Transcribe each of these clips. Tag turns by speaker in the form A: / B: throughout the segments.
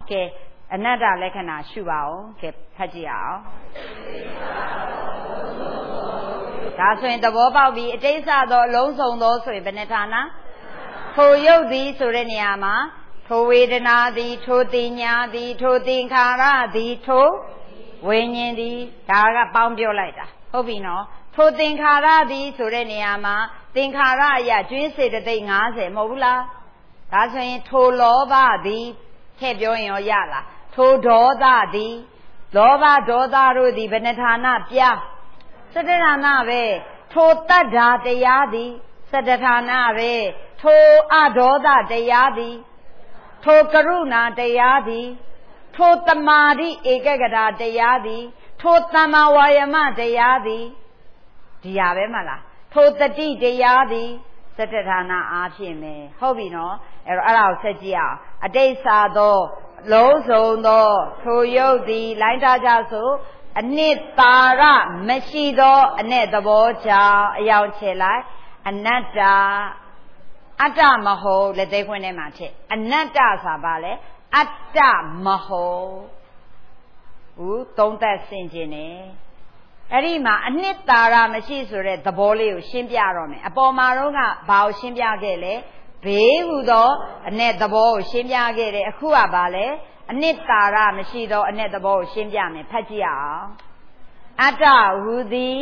A: ကဲအနတ္တလက္ခဏာရှုပါအောင်ကဲဖတ်ကြည့်အောင်ဒါဆိုရင်သဘောပေါက်ပြီအတိစ္ဆသောအလုံးစုံသောဆိုရင်ဘယ်နှဌာနထိုရုပ်သည်ဆိုတဲ့နေရာမှာထိုဝေဒနာသည်ထိုတင်ညာသည်ထိုသင်္ခါရသည်ထိုဝိညာဉ်သည်ဒါကပေါင်းပြောလိုက်တာဟုတ်ပြီနော်ထိုသင်္ခါရသည်ဆိုတဲ့နေရာမှာသင်္ခါရအရာကျွင်းစေတသိက်50မဟုတ်ဘူးလားဒါဆိုရင်ထိုလောဘသည်ထည့်ပြောရင်ရောရလားထိုဒေါသသည်လောဘဒေါသတို့သည်ဘယ်နှဌာနပြ17ဌာနပဲထိုတတ္ထာတရားသည်17ဌာနပဲထိုအဒေါသတရားသည်ထိုကရုဏာတရားသည်ထိုတမာတိဧကဂတာတရားသည်ထိုသမ္မာဝါယမတရားသည်ဒီရပဲမလားထိုတတိတရားသည်17ဌာနအားဖြင့်ပဲဟုတ်ပြီနော်အဲ့ဒါကိုဆက်ကြည့်အောင်အတိစ္ဆာသောလုံးစုံသောထိုယုတ်သည်လိုင်းထားကြဆိုအနှစ်သာရမရှိသောအ내သဘောကြောင့်အယောင်ချေလိုက်အနတ္တအတ္တမဟုတ်လက်သေးခွင်းထဲမှာထည့်အနတ္တဆိုတာဘာလဲအတ္တမဟုတ်ဦးသုံးသက်ဆင်ခြင်နေအဲ့ဒီမှာအနှစ်သာရမရှိဆိုတဲ့သဘောလေးကိုရှင်းပြတော့မယ်အပေါ်မှာတော့ကဘာကိုရှင်းပြခဲ့လဲဘေးဟူသောအ내သဘောကိုရှင်းပြခဲ့တယ်အခုကဘာလဲအနှစ်သာရမရှိသောအ내သဘောကိုရှင်းပြမယ်ဖတ်ကြည့်အောင်အတ္တဟူသည်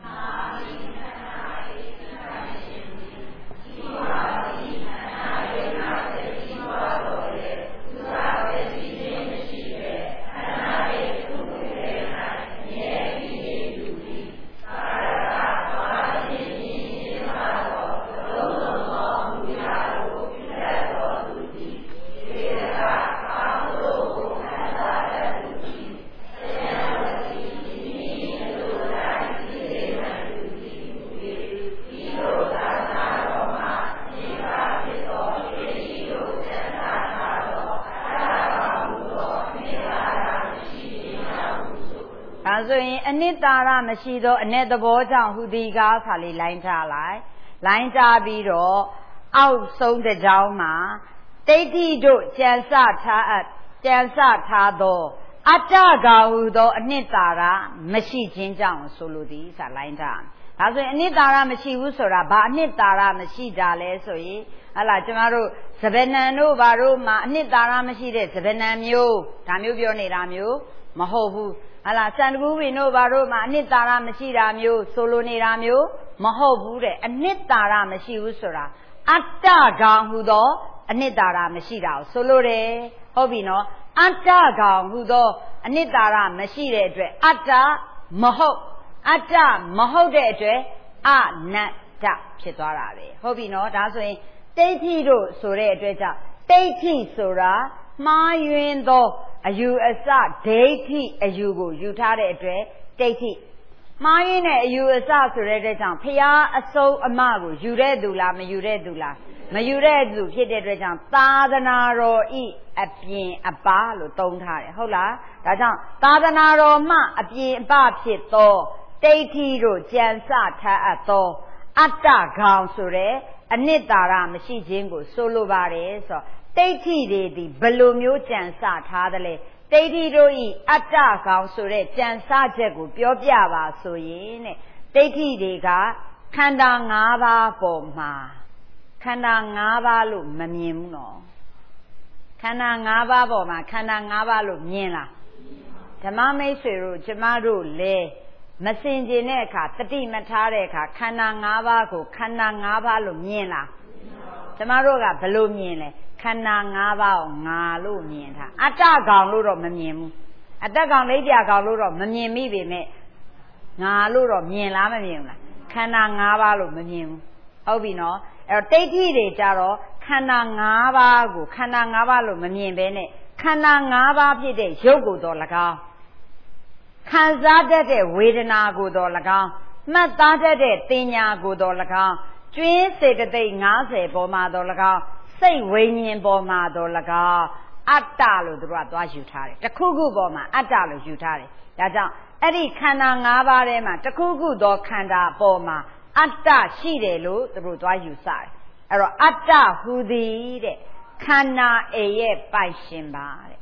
A: ဆိုရင်အနှစ်သာရမရှိသောအ내သဘောကြောင့်ဟူသည်ကားခါလေးလိုင်းထားလိုက်လိုင်းထားပြီးတော့အောက်ဆုံးတစ်ကြောင်းမှာတိဋ္ဌိတို့ကြံစထားသောအတ္တကောင်ဟူသောအနှစ်သာရမရှိခြင်းကြောင့်ဆိုလိုသည်ဆိုလိုင်းထားဒါဆိုရင်အနှစ်သာရမရှိဘူးဆိုတာဘာအနှစ်သာရမရှိတာလဲဆိုရင်ဟလာကျမတို့စပနံတို့ဘာတို့မှာအနှစ်သာရမရှိတဲ့စပနံမျိုးဒါမျိုးပြောနေတာမျိုးမဟုတ်ဘူးဟလာစံတကူပင်တို့ဘာတို့မှာအနှစ်သာရမရှိတာမျိုးဆိုလိုနေတာမျိုးမဟုတ်ဘူးတဲ့အနှစ်သာရမရှိဘူးဆိုတာအတ္တကောင်ဟူသောအနှစ်သာရမရှိတာကိုဆိုလိုတယ်ဟုတ်ပြီနော်အတ္တကောင်ဟူသောအနှစ်သာရမရှိတဲ့အတွက်အတ္တမဟုတ်တဲ့အတွက်အနတ္တဖြစ်သွားတာပဲဟုတ်ပြီနော်ဒါဆိုရင်တိဋ္ဌိတို့ဆိုတဲ့အတွက်ကြောင့်ဒိဋ္ဌိဆိုတာမှားယွင်းသောအယူအဆဒိဋ္ဌိအယူကိုယူထားတဲ့အတွက်ဒိဋ္ဌိမှားယွင်းတဲ့အယူအဆဆိုတဲ့အတွက်ကြောင့်ဖျားအဆုံးအမကိုယူတဲ့သူလားမယူတဲ့သူလားမယူတဲ့သူဖြစ်တဲ့အတွက်ကြောင့်သာသနာတော်ဤအပြင်အပလို့သုံးထားတယ်ဟုတ်လားဒါကြောင့်သာသနာတော်မှအပြင်အပဖြစ်သောဒိဋ္ဌိတို့ကြံစထားအပ်သောအတ္တကောင်ဆိုတဲ့အနှစ်သာရမရှိခြင်းကိုဆိုလိုပါတယ်ဆိုတော့ဒိဋ္ဌိတွေဒီဘယ်လိုမျိုးကြံစထားသလဲဒိဋ္ဌိတို့ဤအတ္တကောင်ဆိုတဲ့ကြံစချက်ကိုပြောပြပါဆိုရင်တဲ့ဒိဋ္ဌိတွေကခန္ဓာ၅ပါးပေါ်မှာခန္ဓာ၅ပါးလို့မမြင်ဘူးနော်ခန္ဓာ၅ပါးပေါ်မှာခန္ဓာ၅ပါးလို့မြင်လားဓမ္မမိတ်ဆွေတို့ကျမတို့လည်းမစင်ကျင်တဲ့အခါတတိမထားတဲ့အခါခန္ဓာ၅ပါးကိုခန္ဓာ၅ပါးလို့မြင်လားကျမတို့ကဘယ်လိုမြင်လဲခန္ဓာ၅ပါးကိုငါလို့မြင်ထားအတ္တကောင်လို့တော့မမြင်ဘူးအတ္တကောင်လိပ်ပြကောင်လို့တော့မမြင်မိပေမဲ့ငါလို့တော့မြင်လားမမြင်ဘူးလားခန္ဓာ၅ပါးလို့မမြင်ဘူးဟုတ်ပြီနော်အဲ့တော့ဒိဋ္ဌိတွေကြတော့ခန္ဓာ၅ပါးကိုခန္ဓာ၅ပါးလို့မမြင်ဘဲနဲ့ခန္ဓာ၅ပါးဖြစ်တဲ့ရုပ်ကိုတော့၎င်းခံစားတတ်တဲ့ဝေဒနာကိုတော့၎င်းမှတ်သားတတ်တဲ့သင်ညာကိုတော့၎င်းကျွင်းစေတသိက်50ပေါ်မှာတော့၎င်းစိတ်ဝိညာဉ်ပေါ်မှာတော့၎င်းအတ္တလို့သူတို့ကသွားယူထားတယ်တစ်ခုခုပေါ်မှာအတ္တလို့ယူထားတယ်ဒါကြောင့်အဲ့ဒီခန္ဓာ၅ပါးထဲမှာတစ်ခုခုသောခန္ဓာပေါ်မှာအတ္တရှိတယ်လို့သူတို့သွားယူဆတယ်အဲ့တော့အတ္တဟူသည်တဲ့ခန္ဓာအိရဲ့ပိုင်ရှင်ပါတဲ့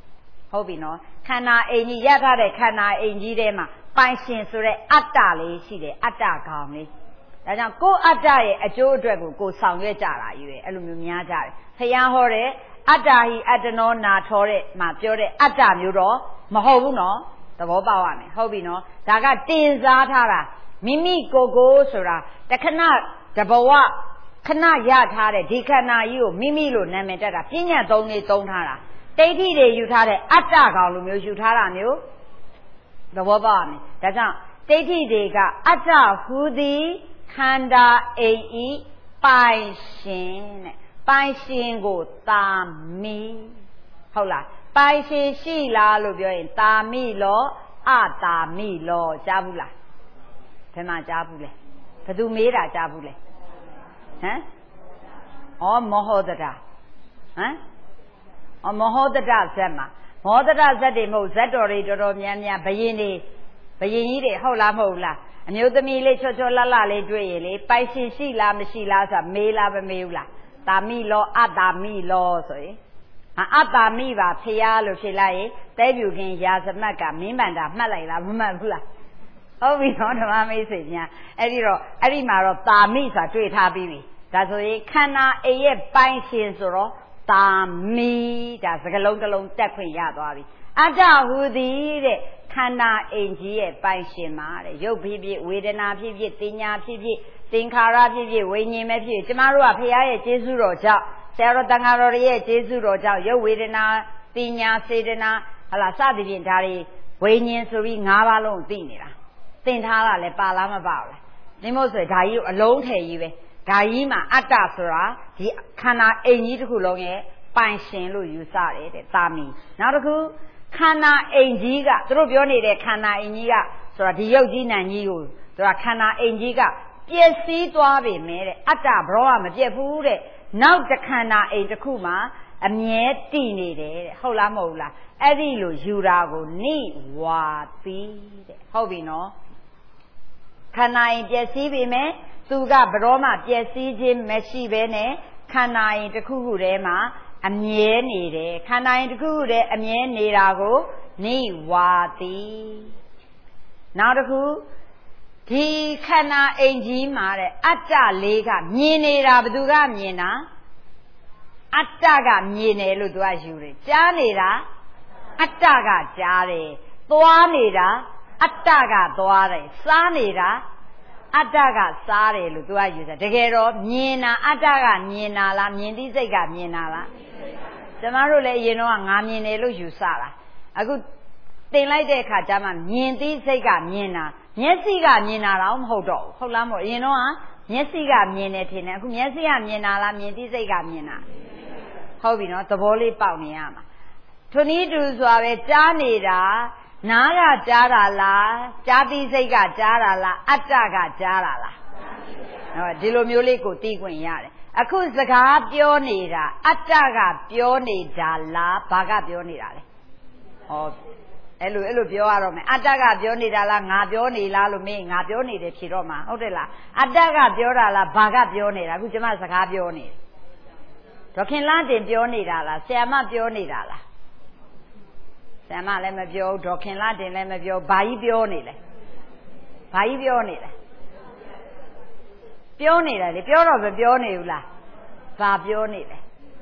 A: ဟုတ်ပြီနော်ခန္ဓာအိမ်ကြီးရထားတဲ့ခန္ဓာအိမ်ကြီးထဲမှာပိုင်ရှင်ဆိုတဲ့အတ္တလေးရှိတယ်အတ္တကောင်လေးဒါကြောင့်ကိုယ်အတ္တရဲ့အကျိုးအတွက်ကိုဆောင်ရွက်ကြတာကြီးပဲအဲ့လိုမျိုးများကြတယ်ဖျားဟောတဲ့အတ္တဟိအတ္တနောနာထောတဲ့မှာပြောတဲ့အတ္တမျိုးတော့မဟုတ်ဘူးနော်သဘောပေါက်ရမယ်ဟုတ်ပြီနော်ဒါကတင်စားထားတာမိမိကိုဆိုတာတခဏတဘဝခဏရထားတဲ့ဒီခန္ဓာကြီးကိုမိမိလို့နာမည်တက်တာပညာသုံးလေးသုံးထားတာဒိဋ္ဌိတွေယူထားတဲ့အတ္တကောင်လိုမျိုးယူထားတာမျိုးသဘောပေါက်ရမယ်ဒါကြောင့်ဒိဋ္ဌိတွေကအတ္တဟူသည်ခန္ဓာအိမ်ဤပိုင်ရှင်တဲ့ပိုင်ရှင်ကိုတာမိဟုတ်လားပိုင်ရှင်ရှိလားလို့ပြောရင်တာမိလောအတာမိလောကြားဘူးလားဘယ်မှာကြားဘူးလဲဘယ်သူမေးတာကြားဘူးလဲဟမ်ဩမောဟတတာဟမ်ဩမောဟတတာဇက်မှာမောဟတတာဇက်တွေမဟုတ်ဇက်တော်တွေတော်တော်များများဘယင်ကြီးတွေဟုတ်လားမဟုတ်လားအမျိုးသမီးလေးချောချောလှလှလေးတွေ့ရင်လေပိုင်ရှင်ရှိလားမရှိလားဆိုတာမေးလားမမေးဘူးလားတာမိလောအတာမိလောဆိုရင်အတာမိပါဖျားလို့ဖြစ်လိုက်ရင်တဲပြူခင်ရာဇမတ်ကမင်းမန္တာမှတ်လိုက်လားမမှတ်ဘူးလားဟုတ်ပြီနော်ဓမ္မမိတ်ဆွေများအဲ့ဒီမှာတော့တာမိဆိုတာတွေ့ထားပြီးပြီဒါဆိုရင်ခန္ဓာအိမ်ရဲ့ပိုင်ရှင်ဆိုတော့တာမိဒါစကလုံးတစ်လုံးတက်ခွင့်ရသွားပြီအတ္တဟူသည်တဲ့ခန္ဓာအိမ်ကြီးရဲ့ပိုင်ရှင်မှာတဲ့ရုပ်ဖြစ်ဖြစ်ဝေဒနာဖြစ်ဖြစ်သင်ညာဖြစ်ဖြစ်သင်္ခါရဖြစ်ဖြစ်ဝိညာဉ်ပဲဖြစ်ဖြစ်ကျမတို့ကဖရာရဲ့ကျေးဇူးတော်ကြောင့်ဆရာတော်တန်ဃာတော်ရဲ့ကျေးဇူးတော်ကြောင့်ရုပ်ဝေဒနာသင်ညာစေတနာဟလာစသဖြင့်ဒါတွေဝိညာဉ်ဆိုပြီး၅ပါးလုံးသိနေတာသင်ထားတာလဲပါလားမပါဘူးလားဒီမို့ဆိုဒါကြီးကိုအလုံးထည်ကြီးပဲဒါကြီးမှာအတ္တဆိုတာဒီခန္ဓာအိမ်ကြီးတစ်ခုလုံးရဲ့ပိုင်ရှင်လို့ယူဆတယ်တဲ့တာမီနောက်တစ်ခုခန္ဓာအိမ်ကြီးကသူတို့ပြောနေတဲ့ခန္ဓာအိမ်ကြီးကဆိုတာဒီရုပ်ကြီးနံကြီးကိုသူကခန္ဓာအိမ်ကြီးကပျက်စီးသွားပြီမဲ့တဲ့အတ္တဘရောကမပြတ်ဘူးတဲ့နောက်တစ်ခန္ဓာအိမ်တစ်ခုမှာအမြဲတည်နေတယ်တဲ့ဟုတ်လားမဟုတ်လားအဲ့ဒီလိုယူတာကိုနိဝါတိတဲ့ဟုတ်ပြီနော်ခန္ဓာအိမ်ပျက်စီးပြီမဲ့သူကဘရောမှပျက်စီးခြင်းမရှိဘဲနဲ့ခန္ဓာအိမ်တစ်ခုခုထဲမှာအမြဲနေတယ်ခန္ဓာရင်တစ်ခုခုတည်းအမြဲနေတာကိုနိဝါတိနောက်တစ်ခုဒီခန္ဓာအိမ်ကြီးမှာတဲ့အတ္တလေးကမြင်နေတာဘယ်သူကမြင်တာအတ္တကမြင်တယ်လို့သူကယူတယ်ကြားနေတာအတ္တကကြားတယ်သွားနေတာအတ္တကသွားတယ်စားနေတာအတ္တကစားတယ်လို့သူကယူတယ်တကယ်တော့မြင်တာအတ္တကမြင်တာလားမြင်သိစိတ်ကမြင်တာလားကျမတို့လည်းအရင်တော့ငါမြင်တယ်လို့ယူဆတာအခုသင်လိုက်တဲ့အခါကျမှမြင်သိစိတ်ကမြင်တာမျက်စိကမြင်တာတော့မဟုတ်တော့ဘူးဟုတ်လားမဟုတ်အရင်တော့မျက်စိကမြင်တယ်ထင်တယ်အခုမျက်စိကမြင်တာလားမြင်သိစိတ်ကမြင်တာဟုတ်ပြီနော်သဘောလေးပေါက်နေရမှာထိုနည်းတူစွာပဲကြားနေတာနားကကြားတာလားကြားသိစိတ်ကကြားတာလားအတ္တကကြားတာလားဟုတ်ဒီလိုမျိုးလေးကိုသိခွင့်ရတယ်အခုစကားပြောနေတာအတ္တကပြောနေတာလားဘာကပြောနေတာလဲဟောအဲ့လိုပြောရတော့မယ်အတ္တကပြောနေတာလားငါပြောနေလားလို့မင်းငါပြောနေတယ်ဖြေတော့မှာဟုတ်တယ်လားအတ္တကပြောတာလားဘာကပြောနေတာအခုကျမစကားပြောနေတယ်ဒေါခင်လန်းတင်ပြောနေတာလားဆရာမပြောနေတာလားဆရာမလည်းမပြောဒေါခင်လန်းတင်လည်းမပြောဘာကြီးပြောနေလဲဘာကြီးပြောနေလဲပြောနေတာလေပြောတော့မပြောနေဘူးလားဘာပြောနေလဲ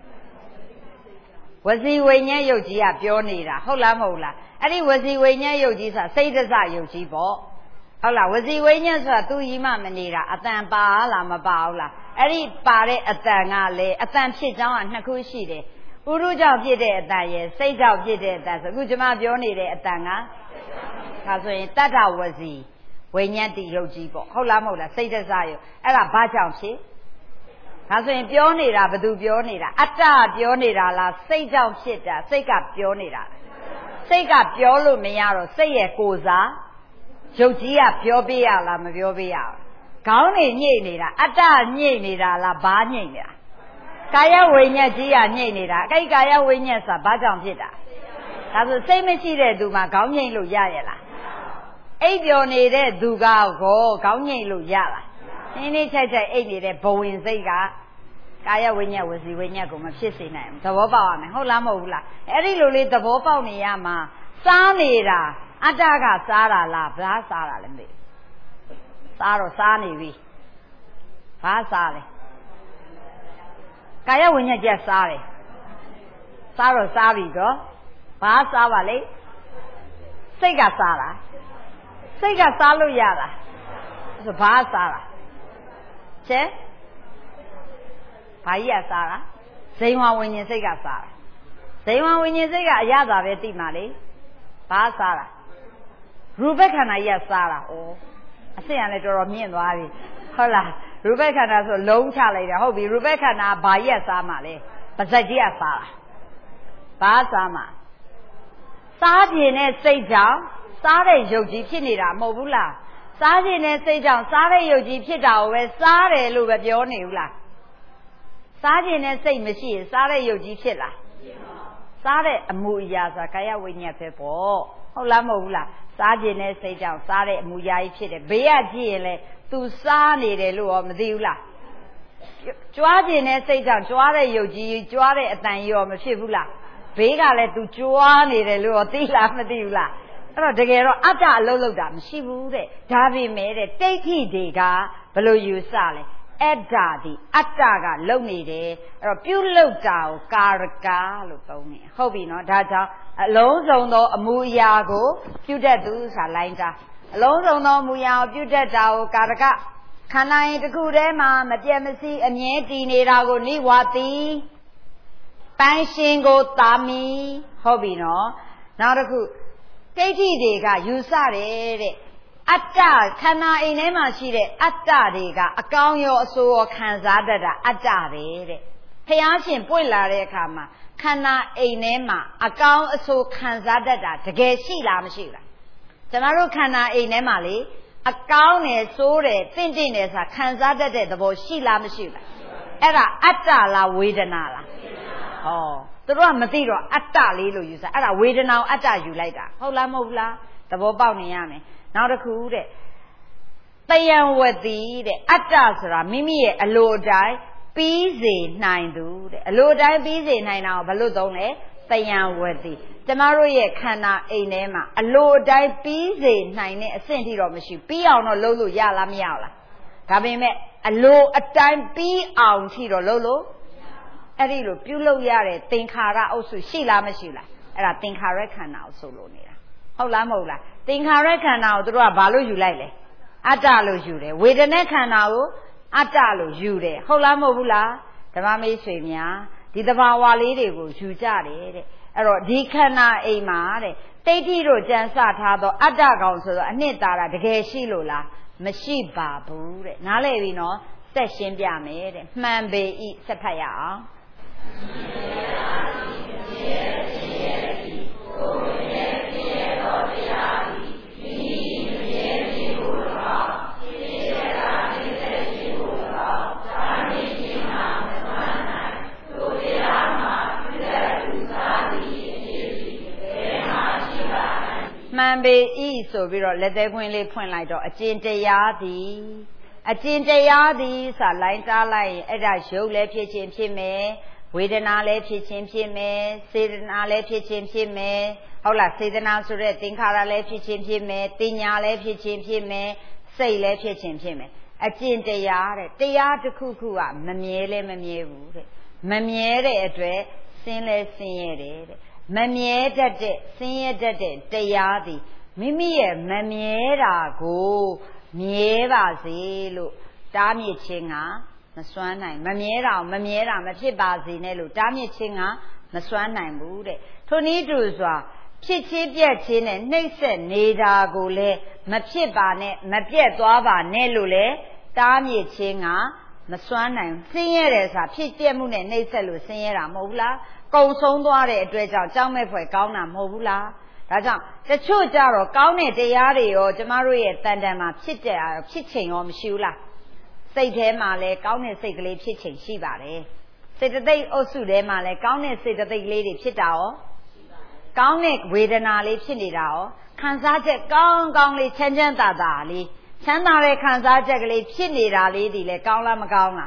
A: ဝစီဝိညာဉ်ယုတ်ကြီးကပြောနေတာဟုတ်လားမဟုတ်လားအဲ့ဒီဝစီဝိညာဉ်ယုတ်ကြီးဆိုတာစိတ်တစယုတ်ကြီးပေါ့ဟုတ်လားဝစီဝိညာဉ်ဆိုတာသူကြီးမှမနေတာအတန်ပါလားမပါဘူးလားအဲ့ဒီပါတဲ့အတန်ကလည်းအတန်ဖြစ်ကြောင်းကနှစ်ခုရှိတယ်ဥရုကြောင့်ဖြစ်တဲ့အတန်ရဲ့စိတ်ကြောင့်ဖြစ်တဲ့အတန်ဆိုအခုကျွန်မပြောနေတဲ့အတန်ကဒါဆိုရင်တတ္ထဝစီဝိညာဉ်တိယုတ်ကြီးပေါ့ဟုတ်လားမဟုတ်လားစိတ်တစယုတ်အဲ့ဒါဘာကြောင့်ဖြစ်ဒါဆိုရင်ပြောနေတာဘယ်သူပြောနေတာအတ္တပြောနေတာလားစိတ်ကြောင့်ဖြစ်တာစိတ်ကပြောနေတာစိတ်ကပြောလို့မရတော့စိတ်ရဲ့ကိုယ်စားရုပ်ကြီးကပြောပေးရလားမပြောပေးရဘူးခေါင်းနေညှိနေတာအတ္တညှိနေတာလားဘာညှိနေတာကာယဝိညာဉ်ကြီးကညှိနေတာအဲ့ဒီကာယဝိညာဉ်ဆိုတာဘာကြောင့်ဖြစ်တာဒါဆိုစိတ်မရှိတဲ့သူမှခေါင်းညှိလို့ရရဲ့လားအိပ်ပျော်နေတဲ့သူကခေါင်းညှိလို့ရလားနင်းနေချိုက်ချိုက်အိပ်နေတဲ့ဘဝင်စိတ်ကကာယဝိညာဉ်ဝစီဝိညာဉ်ကိုမဖြစ်စေနိုင်ဘူးသဘောပေါက်ရမယ်ဟုတ်လားမဟုတ်ဘူးလားအဲ့ဒီလိုလေးသဘောပေါက်နေရမှာစားနေတာအတ္တကစားတာလားဘာစားတာလဲမသိစားတော့စားနေပြီဘာစားလဲကာယဝိညာဉ်ကျက်စားတယ်စားတော့စားပြီတော့ဘာစားပါလဲစိတ်ကစားတာစိတ်ကစားလို့ရတာဆိုဘာစားတာချဲဘာကြီးကစားတာဇိမ်ဝဝိညာဉ်စိတ်ကစားတာဇိမ်ဝဝိညာဉ်စိတ်ကအရသာပဲသိမှလေဘာစားတာရူပခန္ဓာကြီးကစားတာဩအစစ်ရလည်းတော်တော်မြင့်သွားပြီဟုတ်လားရူပခန္ဓာဆိုလုံးချလိုက်တာဟုတ်ပြီရူပခန္ဓာဘာကြီးကစားမှလဲပါဇက်ကြီးကစားတာဘာစားမှစားခြင်းနဲ့စိတ်ကြောင့်စားတဲ့ယုတ်ကြီးဖြစ်နေတာမဟုတ်ဘူးလားစားခြင်းနဲ့စိတ်ကြောင့်စားတဲ့ယုတ်ကြီးဖြစ်တာကိုပဲစားတယ်လို့ပဲပြောနေဘူးလားစားခြင်းနဲ့စိတ်မရှိရင်စားတဲ့ယုတ်ကြီးဖြစ်လားစားတဲ့အမူအရာဆိုတာကာယဝိညာဉ်ပဲပေါ့ဟုတ်လားမဟုတ်ဘူးလားစားခြင်းနဲ့စိတ်ကြောင့်စားတဲ့အမူအရာကြီးဖြစ်တယ်ဘေးကကြည့်ရင်လေतूစားနေတယ်လို့ရောမသိဘူးလားကြွားခြင်းနဲ့စိတ်ကြောင့်ကြွားတဲ့ယုတ်ကြီးကြွားတဲ့အတန်ကြီးရောမဖြစ်ဘူးလားဘေးကလည်း तू ကြွားနေတယ်လို့ရောသိလားမသိဘူးလားအဲ့တော့တကယ်တော့အတ္တအလုံးလုံးတာမရှိဘူးတဲ့ဒါပေမဲ့တဲ့တိဋ္ဌိတွေကဘယ်လိုယူဆလဲအဲ့ဒါဒီအတ္တကလုံနေတယ်အဲ့တော့ပြုလုပ်တာကိုကာရကလို့သုံးတယ်ဟုတ်ပြီနော်ဒါကြောင့်အလုံးစုံသောအမူအရာကိုပြုတတ်သူဆိုတာလိုင်းတာအလုံးစုံသောအမူအရာကိုပြုတတ်တာကိုကာရကခန္ဓာရင်တစ်ခုတည်းမှာမပြတ်မစီးအမြဲတည်နေတာကိုနိဝါတိပိုင်ရှင်ကိုတာမီဟုတ်ပြီနော်နောက်တစ်ခုတိဋ္ဌိတွေကယူဆတယ်တဲ့အတ္တခန္ဓာအိမ်ထဲမှာရှိတဲ့အတ္တတွေကအကောင်းရောအဆိုးရောခံစားတတ်တာအတ္တပဲတဲ့ဘုရားရှင်ပွင့်လာတဲ့အခါမှာခန္ဓာအိမ်ထဲမှာအကောင်းအဆိုးခံစားတတ်တာတကယ်ရှိလားမရှိလားကျွန်တော်တို့ခန္ဓာအိမ်ထဲမှာလေအကောင်းတယ်ဆိုးတယ်တင့်တယ်ဆိုတာခံစားတတ်တဲ့သဘောရှိလားမရှိလားအဲ့ဒါအတ္တလားဝေဒနာလားဟောသူတို့ကမသိတော့အတ္တလေးလို့ယူဆအဲ့ဒါဝေဒနာကိုအတ္တယူလိုက်တာဟုတ်လားမဟုတ်ဘူးလားသဘောပေါက်နေရမယ်နောက်တစ်ခုတဲ့တယံဝတိတဲ့အတ္တဆိုတာမိမိရဲ့အလိုအတိုင်းပြီးစေနိုင်သူတဲ့အလိုအတိုင်းပြီးစေနိုင်တာကိုဘယ်လိုသုံးလဲတယံဝတိကျမတို့ရဲ့ခန္ဓာအိမ်ထဲမှာအလိုအတိုင်းပြီးစေနိုင်တဲ့အဆင့်ထိတော့မရှိပြီးအောင်တော့လုပ်လို့ရလားမရဘူးလားဒါပေမဲ့အလိုအတိုင်းပြီးအောင်ထိတော့လုပ်လို့အဲ့ဒီလိုပြုလုပ်ရတဲ့သင်္ခါရအုပ်စုရှိလားမရှိလားအဲ့ဒါသင်္ခါရခန္ဓာကိုဆိုလို့နေတာဟုတ်လားမဟုတ်လားသင်္ခါရခန္ဓာကိုတို့ကဘာလို့ယူလိုက်လဲအတ္တလို့ယူတယ်ဝေဒနာခန္ဓာကိုအတ္တလို့ယူတယ်ဟုတ်လားမဟုတ်ဘူးလားဓမ္မမိတ်ဆွေများဒီသဘာဝလေးတွေကိုယူကြတယ်တဲ့အဲ့တော့ဒီခန္ဓာအိမ်မှာတဲ့တိဋ္ဌိတို့ကြံစထားသောအတ္တကောင်ဆိုတော့အနှစ်သာရတကယ်ရှိလို့လားမရှိပါဘူးတဲ့နားလည်ပြီနော်ဆက်ရှင်းပြမယ်တဲ့မှန်ပေဤဆက်ဖတ်ရအောင်မှန်ပေဤဆိုပြီးတော့လက်သေးခွင်းလေးဖွင့်လိုက်တော့အကျင့်တရားသည်အကျင့်တရားသည်ဆိုလိုင်းတားလိုက်ရင်အဲ့ဒါရုပ်လည်းဖြစ်ခြင်းဖြစ်မယ်ဝေဒနာလည်းဖြစ်ခြင်းဖြစ်မယ်စေတနာလည်းဖြစ်ခြင်းဖြစ်မယ်ဟုတ်လားစေတနာဆိုတဲ့သင်္ခါရလည်းဖြစ်ခြင်းဖြစ်မယ်ပညာလည်းဖြစ်ခြင်းဖြစ်မယ်စိတ်လည်းဖြစ်ခြင်းဖြစ်မယ်အကျင့်တရားတဲ့တရားတစ်ခုခုကမမြဲလည်းမမြဲဘူးတဲ့မမြဲတဲ့အတွက်ဆင်းလဲဆင်းရဲတယ်တဲ့မမြဲတတ်တဲ့ဆင်းရဲတတ်တဲ့တရားသည်မိမိရဲ့မမြဲတာကိုမြဲပါစေလို့တားမြစ်ခြင်းကမစွမ်းနိုင်မမြဲတာမမြဲတာမဖြစ်ပါစေနဲ့လို့တားမြစ်ခြင်းကမစွမ်းနိုင်ဘူးတဲ့ထိုနည်းတူစွာဖြစ်ချင်းပြက်ချင်းနဲ့နှိမ့်ဆက်နေတာကိုလည်းမဖြစ်ပါနဲ့မပြက်သွားပါနဲ့လို့လေတားမြစ်ခြင်းကမစွမ်းနိုင်ဆင်းရဲတယ်ဆိုတာဖြစ်ပြက်မှုနဲ့နှိမ့်ဆက်လို့ဆင်းရဲတာမဟုတ်ဘူးလားကုံဆုံးသွားတဲ့အတွက်ကြောင့်ကြောက်မဲ့ဖွယ်ကောင်းတာမဟုတ်ဘူးလားဒါကြောင့်တချို့ကြတော့ကောင်းတဲ့တရားတွေရောကျမတို့ရဲ့တန်တန်မှာဖြစ်ချိန်ရောမရှိဘူးလားစိတ်ထဲမှာလည်းကောင်းတဲ့စိတ်ကလေးဖြစ်ချိန်ရှိပါတယ်စေတသိက်အုပ်စုထဲမှာလည်းကောင်းတဲ့စေတသိက်လေးတွေဖြစ်တာရောကောင်းတဲ့ဝေဒနာလေးဖြစ်နေတာရောခံစားချက်ကောင်းကောင်းလေးချမ်းချမ်းသာသာလေးချမ်းသာတဲ့ခံစားချက်ကလေးဖြစ်နေတာလေးဒီလေကောင်းလားမကောင်းလား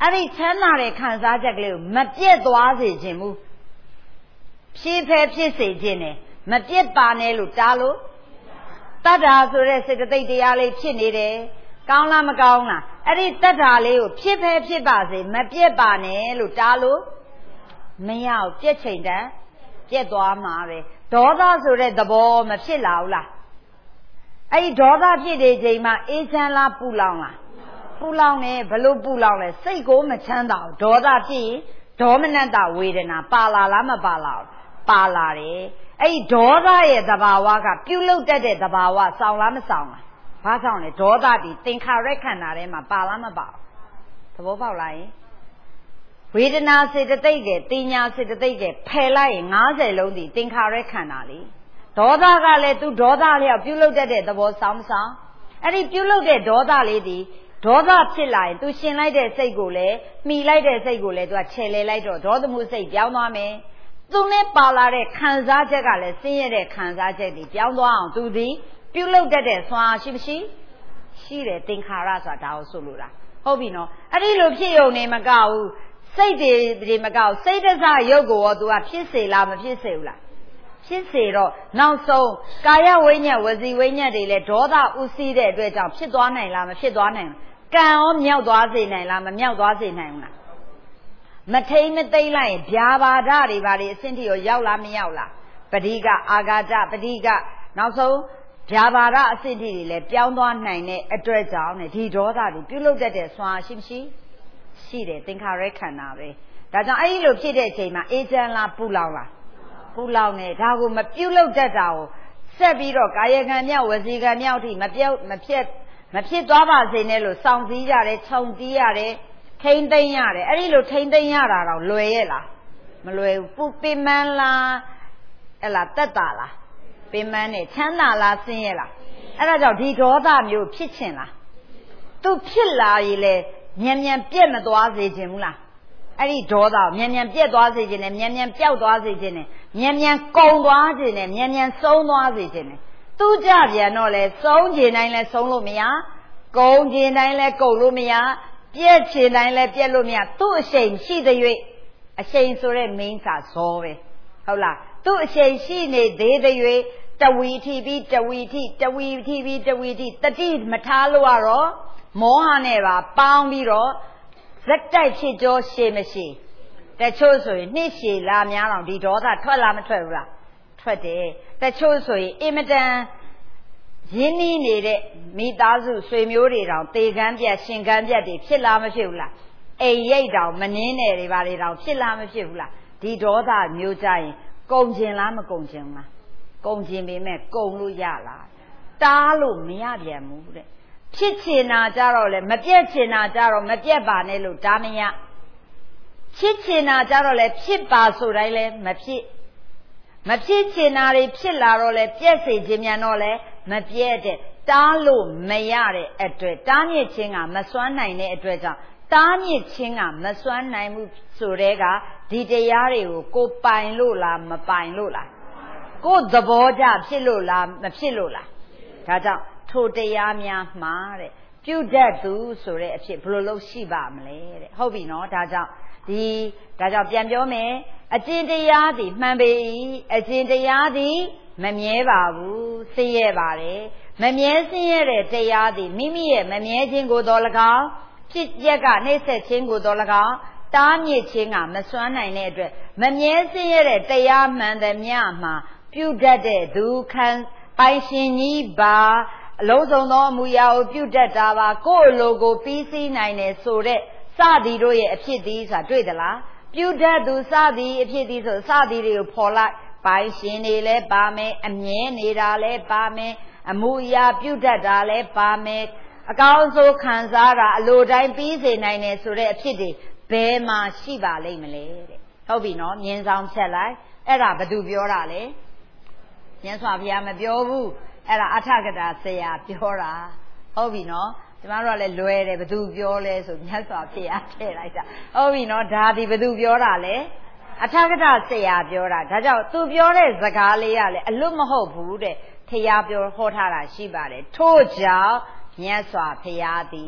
A: အဲ့ဒီချမ်းသာတဲ့ခံစားချက်ကလေးကိုမပြတ်သွားစေခြင်းဘူးဖြည်းဖဲဖြစ်စေခြင်းနဲ့မပြတ်ပါနဲ့လို့တားလို့တတ္ထာဆိုတဲ့စေတသိက်တရားလေးဖြစ်နေတယ်ကောင်းလားမကောင်းလားအဲ့ဒီတတ္ထာလေးကိုဖြစ်ဖဲဖြစ်ပါစေမပြတ်ပါနဲ့လို့တားလို့မရဘူးပြက်ချိန်တန်းပြက်သွားမှာပဲဒေါသဆိုတဲ့သဘောမဖြစ်လာဘူးလားအဲ့ဒီဒေါသဖြစ်တဲ့ချိန်မှာအေးချမ်းလားပူလောင်လားပူလောင်နေဘလို့ပူလောင်လဲစိတ်ကိုမချမ်းသာဘူးဒေါသဖြစ်ရင်ဒေါမနတဝေဒနာပါလာလားမပါလာဘူးပါလာတယ်အဲ့ဒီဒေါသရဲ့သဘာဝကပြုလုပ်တတ်တဲ့သဘာဝစောင်လားမစောင်လားဘာဆောင်လဲဒေါသဒီသင်္ခါရခန္ဓာထဲမှာပါလားမပါဘူးသဘောပေါက်လားယင်ဝေဒနာစေတသိက်ကတင်ညာစေတသိက်ကဖယ်လိုက်ရင်90လုံးဒီသင်္ခါရခန္ဓာလေဒေါသကလည်းသူဒေါသလျောက်ပြုလုပ်တတ်တဲ့သဘောစောင်မဆောင်အဲ့ဒီပြုလုပ်တဲ့ဒေါသလေးဒီဒေါသဖြစ်လာရင်သူရှင်လိုက်တဲ့စိတ်ကိုလည်းမှီလိုက်တဲ့စိတ်ကိုလည်းသူကခြေလဲလိုက်တော့ဒေါသမှုစိတ်ပြောင်းသွားမယ်သူနဲ့ပါလာတဲ့ခံစားချက်ကလည်းဆင်းရဲတဲ့ခံစားချက်တွေပြောင်းသွားအောင်သူဒီပြုလုပ်တတ်တဲ့စွမ်းရှိမရှိရှိတယ်သင်္ခါရဆိုတာဒါကိုဆိုလိုတာဟုတ်ပြီနော်အဲ့ဒီလိုဖြစ်ုံနေမကဘူးစိတ်တွေမကောက်စိတ်တစရုပ်ကိုရောသူကဖြစ်စေလားမဖြစ်စေဘူးလားဖြစ်စေတော့နောက်ဆုံးကာယဝိညာဉ်ဝစီဝိညာဉ်တွေလည်းဒေါသဥစည်းတဲ့အတွက်ကြောင့်ဖြစ်သွားနိုင်လားမဖြစ်သွားနိုင်ဘူးကံရောမြောက်သွားစေနိုင်လားမမြောက်သွားစေနိုင်ဘူးလားမထိန်မသိမ့်လိုက်ရင်ဗျာပါဒတွေဘာတွေအဆင့်ထိရောရောက်လားမရောက်လားပဋိကအာဂါတပဋိကနောက်ဆုံးဗျာပါဒအဆင့်ထိတွေလည်းပြောင်းသွားနိုင်တဲ့အတွက်ကြောင့်ဒီဒေါသတွေပြုလုပ်တတ်တဲ့စွမ်းရှိမရှိရှိတယ်သင်္ခါရခန္ဓာပဲဒါကြောင့်အဲ့ဒီလိုဖြစ်တဲ့အချိန်မှာအေးချမ်းလားပူလောင်လားပူလောင်နေဒါကိုမပြုတ်လောက်တတ်တာကိုဆက်ပြီးတော့ကာယကံမြောက်ဝစီကံမြောက်ထိမဖြစ်သွားပါစေနဲ့လို့စောင့်စည်းရတယ်ခြုံတီးရတယ်ထိမ့်သိမ့်ရတယ်အဲ့ဒီလိုထိမ့်သိမ့်ရတာတော့လွယ်ရဲ့လားမလွယ်ဘူးပူပင်မလားအဲ့လားတက်တာလားပင်မနဲ့ချမ်းသာလားဆင်းရဲလားအဲ့ဒါကြောင့်ဒီဒေါသမျိုးဖြစ်ချင်လားသူဖြစ်လာရင်လေမြန်ပြက်မသွားစေခြင်းဘူးလားအဲ့ဒီဒေါသမြန်ပြက်သွားစေခြင်းနဲ့မြန်ပျောက်သွားစေခြင်းနဲ့မြန်ကုန်သွားခြင်းနဲ့မြန်ဆုံးသွားစေခြင်းနဲ့သူကြပြန်တော့လေဆုံးခြင်းတိုင်းလဲဆုံးလို့မရကုန်ခြင်းတိုင်းလဲကုန်လို့မရပြက်ခြင်းတိုင်းလဲပြက်လို့မရသူ့အရှိန်ရှိတဲ့၍အရှိန်ဆိုတဲ့မိန်းစာဇောပဲဟုတ်လားသူ့အရှိန်ရှိနေသေးတဲ့၍တဝီထိပြီးတဝီထိတဝီထိပြီးတဝီထိတတိမထားလို့ရတော့မောဟနဲ့ပါပေါင်းပြီးတော့ဇက်တိုက်ဖြစ်ကြောရှည်မရှိတချို့ဆိုရင်နှစ်ရှည်လာများတော့ဒီဒေါသထွက်လာမထွက်ဘူးလားထွက်တယ်တချို့ဆိုရင်အင်မတန်ရင်းနှီးနေတဲ့မိသားစုဆွေမျိုးတွေတောင်တေကန်းပြတ်ရှင်ကန်းပြတ်တွေဖြစ်လာမဖြစ်ဘူးလားအိမ်ရိတ်တောင်မနှင်းနယ်တွေပါတွေတောင်ဖြစ်လာမဖြစ်ဘူးလားဒီဒေါသမျိုးကြရင်ကုန်ကျင်လားမကုန်ကျင်လားကုန်ကျင်ပေမဲ့ကုန်လို့ရလားတားလို့မရပြန်ဘူးတဲ့ဖြစ်ချင်တာကြတော့လေမပြတ်ချင်တာကြတော့မပြတ်ပါနဲ့လို့ဒါမရဖြစ်ချင်တာကြတော့လေဖြစ်ပါဆိုတိုင်းလေမဖြစ်ချင်တာတွေဖြစ်လာတော့လေပြက်စေခြင်းမြန်တော့လေမပြက်တဲ့တားလို့မရတဲ့အတွက်တားမြစ်ခြင်းကမစွမ်းနိုင်တဲ့အတွက်ကြောင့်တားမြစ်ခြင်းကမစွမ်းနိုင်မှုဆိုတဲ့ကဒီတရားတွေကိုကိုပိုင်လို့လားမပိုင်လို့လားကိုသဘောကျဖြစ်လို့လားမဖြစ်လို့လားဒါကြောင့်ထိုတရားများမှာတဲ့ပြုတတ်သူဆိုတဲ့အဖြစ်ဘယ်လိုလုပ်ရှိပါမလဲတဲ့ဟုတ်ပြီနော်ဒါကြောင့်ပြန်ပြောမယ်အကျင့်တရားသည်မှန်ပေ၏အကျင့်တရားသည်မမြဲပါဘူးဆင်းရဲပါတယ်မမြဲဆင်းရဲတဲ့တရားသည်မိမိရဲ့မမြဲခြင်းကိုတော်၎င်းဖြစ်ရက်ကနှိမ့်ဆက်ခြင်းကိုတော်၎င်းတားမြစ်ခြင်းကမစွမ်းနိုင်တဲ့အတွက်မမြဲဆင်းရဲတဲ့တရားမှန်သမျှမှာပြုတတ်တဲ့ဒုက္ခပိုင်ရှင်ကြီးပါအလုံးစုံသောအမူအရာကိုပြုတတ်တာပါကိုယ့်အလိုကိုပြီးစီးနိုင်တယ်ဆိုတဲ့စသည်တို့ရဲ့အဖြစ်သည်ဆိုတာတွေ့သလားပြုတတ်သူစသည်အဖြစ်သည်ဆိုစသည်တွေကိုဖော်လိုက်ပိုင်ရှင်တွေလည်းပါမယ်အမြဲနေတာလည်းပါမယ်အမူအရာပြုတတ်တာလည်းပါမယ်အကောင်းဆုံးခံစားတာအလိုတိုင်းပြီးစေနိုင်တယ်ဆိုတဲ့အဖြစ်တွေဘယ်မှာရှိပါလိမ့်မလဲတဲ့ဟုတ်ပြီနော်မြင်းဆောင်ဖြတ်လိုက်အဲ့ဒါဘယ်သူပြောတာလဲမြတ်စွာဘုရားမပြောဘူးအဲ့ဒါအထကတာဆရာပြောတာဟုတ်ပြီနော်ကျမတို့ကလည်းလွယ်တယ်ဘသူပြောလဲဆိုမြတ်စွာဘုရားထည့်လိုက်တာဟုတ်ပြီနော်ဒါဒီဘသူပြောတာလဲအထကတာဆရာပြောတာဒါကြောင့်သူပြောတဲ့စကားလေးကလည်းအလွတ်မဟုတ်ဘူးတဲ့ထရားပြောဟောထားတာရှိပါတယ်ထို့ကြောင့်မြတ်စွာဘုရားသည်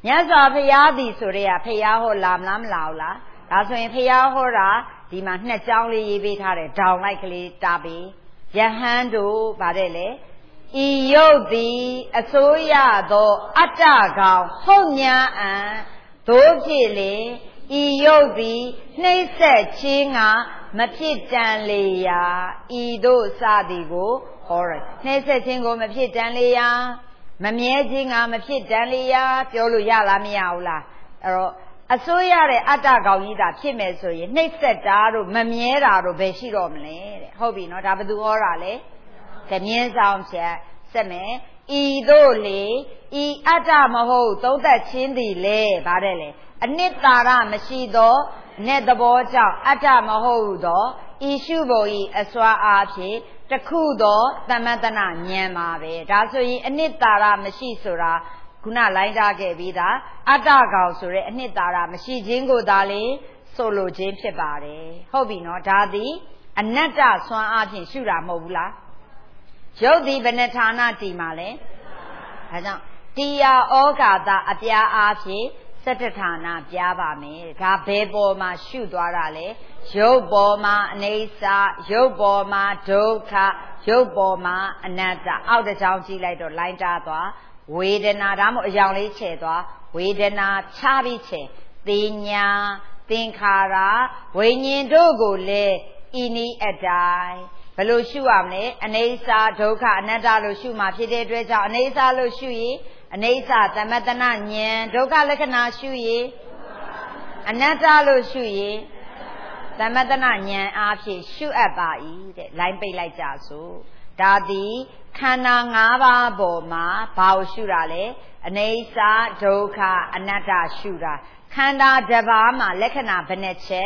A: မြတ်စွာဘုရားသည်ဆိုရဲဖျားဟောလာမလားမလာဘူးလားဒါဆိုရင်ဖျားဟောတာဒီမှာနှစ်ကြောင်းလေးရေးပေးထားတယ်ဒေါင်လိုက်ကလေးတားပြီးယဟန်တို့ဗါတဲ့လေဤယုတ်သည်အစိုးရသောအတ္တကောင်ဟုတ်ညာအံတို့ဖြစ်လေဤယုတ်သည်နှိမ့်ဆက်ခြင်းကမဖြစ်တန်လေရာဤတို့စသည်ကိုဟောရနှိမ့်ဆက်ခြင်းကိုမဖြစ်တန်လေရာမမြဲခြင်းကမဖြစ်တန်လေရာပြောလို့ရလားမရဘူးလားအဲ့တော့အစိုးရတဲ့အတ္တကောင်ကြီးတာဖြစ်မယ်ဆိုရင်နှိမ့်ဆက်တာတို့မမြဲတာတို့ဘယ်ရှိတော့မလဲတဲ့ဟုတ်ပြီနော်ဒါဘယ်သူဟောတာလဲကမြင်းဆောင်ချက်ဆက်မယ်ဤတို့လေဤအတ္တမဟုတ်သုံးသက်ခြင်းသည်လေဗါတဲ့လေအနှစ်သာရမရှိသောနဲ့သဘောကြောင့်အတ္တမဟုတ်သောဤရှုဖို့ဤအစွာအားဖြင့်တခုသောသမတနာဉာဏ်ပါပဲဒါဆိုရင်အနှစ်သာရမရှိဆိုတာခုနလိုင်းထားခဲ့ပြီးသားအတ္တကောင်ဆိုတဲ့အနှစ်သာရမရှိခြင်းကိုသာလေဆိုလိုခြင်းဖြစ်ပါတယ်ဟုတ်ပြီနော်ဒါသည်အနတ္တဆွမ်းအားဖြင့်ရှုတာမဟုတ်ဘူးလားရုပ်သည်ဘယ်နှဌာနတည်မှာလဲဒါကြောင့်တရားဩဃာတအပြားအားဖြင့်17ဌာနပြားပါမယ်ဒါဘယ်ပေါ်မှာရှုသွားတာလဲရုပ်ပေါ်မှာအနိစ္စရုပ်ပေါ်မှာဒုက္ခရုပ်ပေါ်မှာအနတ္တအောက်တစ်ချောင်းကြည့်လိုက်တော့လိုင်းတားသွားဝေဒနာဒါမှမဟုတ်အယောင်လေးချဲ့သွားဝေဒနာချပြီးချဲ့သိညာသင်္ခါရဝိညာဉ်တို့ကိုလည်းဤနည်းအတိုင်းဘယ်လိုရှုရမလဲအနိစ္စဒုက္ခအနတ္တလို့ရှုမှဖြစ်တဲ့အတွက်ကြောင့်အနိစ္စလို့ရှုရင်အနိစ္စသမတနာဉာဏ်ဒုက္ခလက္ခဏာရှုရင်အနတ္တလို့ရှုရင်သမတနာဉာဏ်အားဖြင့်ရှုအပ်ပါ၏တဲ့လိုင်းပိတ်လိုက်ကြစို့ဒါသည်ခန္ဓာ၅ပါးပေါ်မှာဘာကိုရှုတာလဲအနိစ္စဒုက္ခအနတ္တရှုတာခန္ဓာတစ်ပါးမှာလက္ခဏာဘယ်နှချက်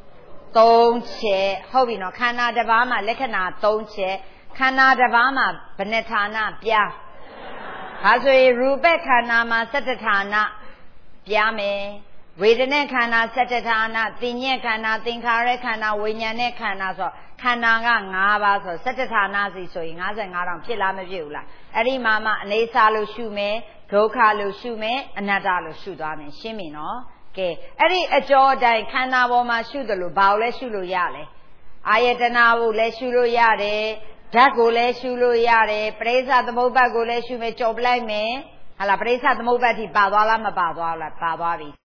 A: 3ချက်ဟုတ်ပြီနော်ခန္ဓာတစ်ပါးမှာလက္ခဏာ3ချက်ခန္ဓာတစ်ပါးမှာဘယ်နှဌာနပြားဒါဆိုရင်ရူပခန္ဓာမှာ17ဌာနပြားမယ်ဝေဒနာခန္ဓာ17ဌာနသင်ညက်ခန္ဓာသင်္ခါရခန္ဓာဝိညာဉ်နဲ့ခန္ဓာဆိုခန္ဓာက5ပါးဆို17ဌာနစီဆိုရင်55တောင်ဖြစ်လားမဖြစ်ဘူးလားအဲ့ဒီမှာမှအနေစာလို့ရှုမယ်ဒုက္ခလို့ရှုမယ်အနတ္တလို့ရှုသွားမယ်ရှင်းပြီနော်ကဲအဲ့ဒီအကျော်အတိုင်းခန္ဓာပေါ်မှာရှုတယ်လို့ဘာကိုလဲရှုလို့ရလဲအာယတနာကိုလည်းရှုလို့ရတယ်ဓာတ်ကိုလည်းရှုလို့ရတယ်ပရိစ္ဆသမုပ္ပါဒ်ကိုလည်းရှုမယ်ကြော်ပလိုက်မယ်ဟာလားပရိစ္ဆသမုပ္ပါဒ်ထိပါသွားလားမပါသွားလားပါသွားပြီ